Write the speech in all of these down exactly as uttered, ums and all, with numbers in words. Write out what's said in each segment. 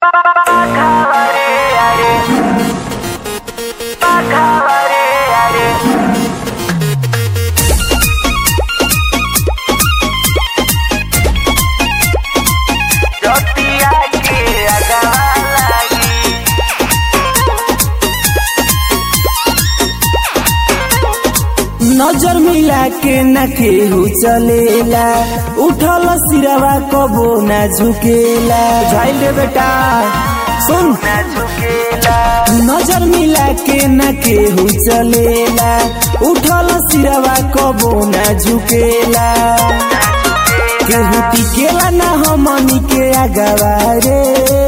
नजर मिला के न केहू चलेला, उठल सिरवा कबो न झुकेला। झाइल रे बेटा सुन न झुकेला। नजर मिला के न केहू चलेला, उठल सिरवा कबो न झुकेला। केहू टिकेला न हमनी के आगवा रे,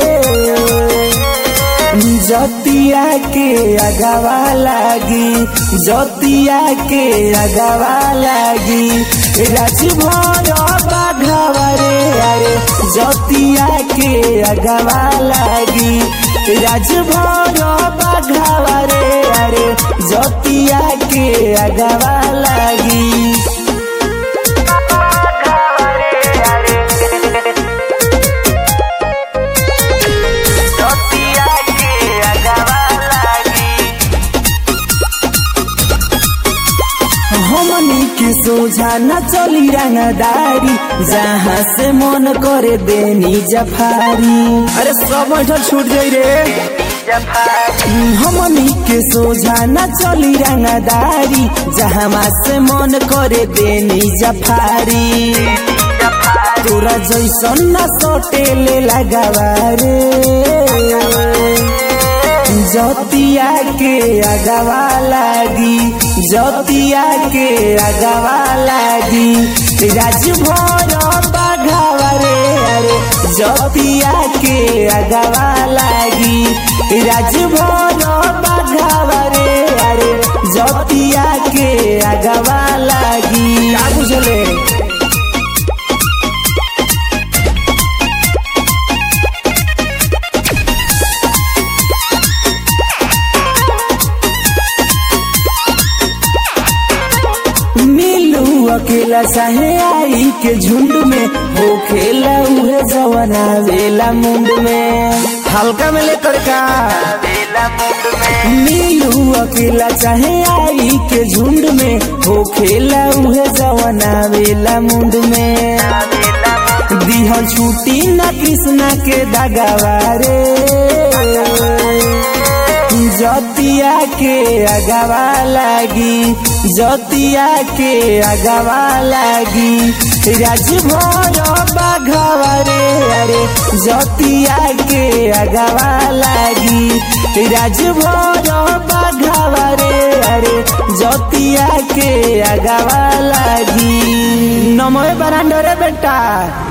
जतिया के अगवा लागी, जतिया के अगवा लागी। राजभर बाघवा रे अरे जतिया के अगवा लागी। राजभर बाघवा रे अरे जतिया के अगवा लागी। हमनी के सोझा न चली रंगदारी, जहाँ से मन करे देनी जफारी। अरे सब बैठल छूट जाई रे हमनी के सोझा न चली रंगदारी, जहाँ से मन करे देनी जफारी। तोरा जैसन न सोटेले लगावा रे, जतिया के अगवा लागी, जतिया के अगवा लागी। राजभर बाघवा रे अरे जतिया के अगवा लागी। राजभर बाघवा रे अरे जतिया के अगवा लागी। क्या बुझले अकेला चाहे आई के झुंड में, हो खेला उहे जवाना वेला मुंड में। हल्का में लेकर का नीलू अकेला चाहे आई के झुंड में, हो खेला उहे जवाना वेला मुंड में। दिहल छुट्टी न कृष्णा के दागवा रे, जतिया के अगवा लागी, जतिया के अगवा लागी। राजभर बाघवा रे अरे जतिया के अगवा लागी। राजभर बाघवा रे अरे जतिया के अगवा लागी। नमो बरांडो रे बेटा।